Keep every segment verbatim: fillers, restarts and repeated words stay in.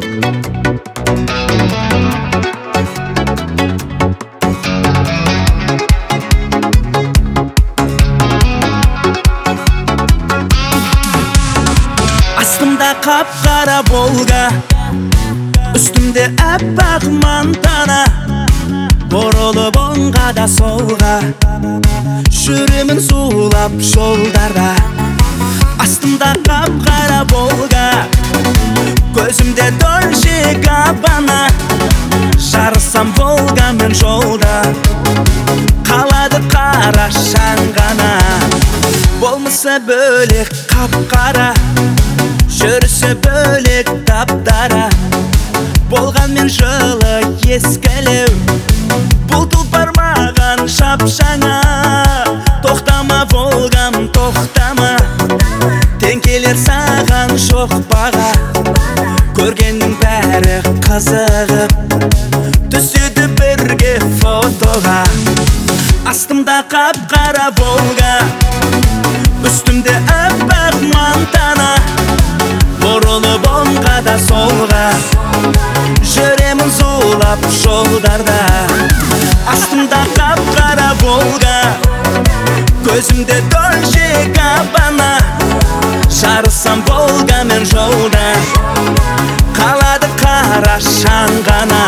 Астымда қап-қара Волга, үстімде аппақ мантана, бұрылып оңға да солға, жүремін зулап жолдарда. Астымда қап-қара Волга, көзімде Дольче Габбана, жарысам Волгамен жолда, қалады қара шаң ғана. Болмысы бөлек қап-қара, жүрісі бөлек таптара, болғанмен жылы ескілеу, бұл тұлпар маған шап-жаңа. Тоқтама Волгам, тоқтама, тең келер саған жоқ баға. Көргеннің бәрі қызығып, түседі бірге фотоға. Астымда қап-қара Волга, үстімде аппақ мантана, бұрылып оңға да солға, жүремін зулап жолдарда. Астымда қап-қара Волга, көзімде Дольче Габбана, жарысам Волгамен жолда, қалады қара шаң ғана.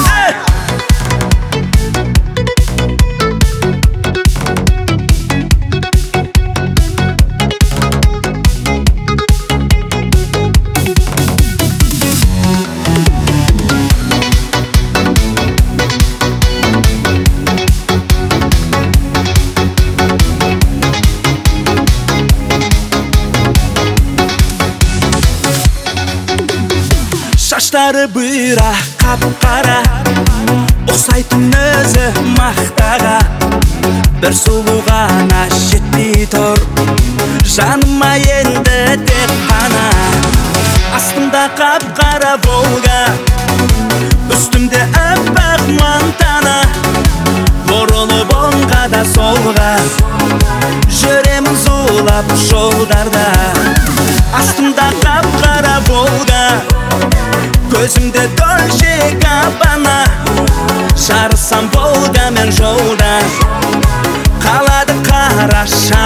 Шаштары бұйра қап-қара, ұқсайтын өзі мақтаға, бір сұлу ғана жетпей тұр жаныма енді тек қана. Астымда қап-қара Волга, үстімде аппақ мантана, бұрылып оңға да солға, жүремін зулап жолдарда. Астымда қап-қара Волга, көзімде Дольче Габбана, жарысам Волгамен жолда, қалады қара шаң.